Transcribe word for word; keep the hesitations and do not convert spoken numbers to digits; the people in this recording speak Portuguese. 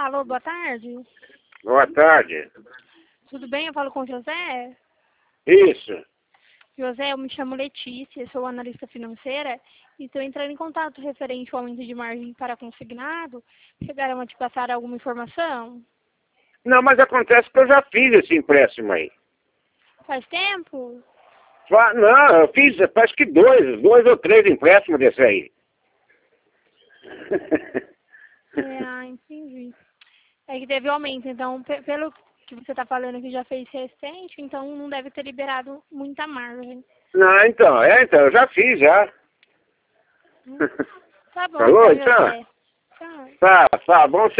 Alô, boa tarde. Boa tarde. Tudo bem? Eu falo com o José. Isso. José, eu me chamo Letícia, sou analista financeira e estou entrando em contato referente ao aumento de margem para consignado. Chegaram a te passar alguma informação? Não, mas acontece que eu já fiz esse empréstimo aí. Faz tempo? Fa- Não, eu fiz, acho que dois, dois ou três empréstimos desse aí. É, ah, entendi. É que teve aumento, então, pe- pelo que você está falando que já fez recente, então não deve ter liberado muita margem. Não, então, é, então, eu já fiz, já. Tá bom, Falou, então, então? José. Tchau. Tá, tá, bom.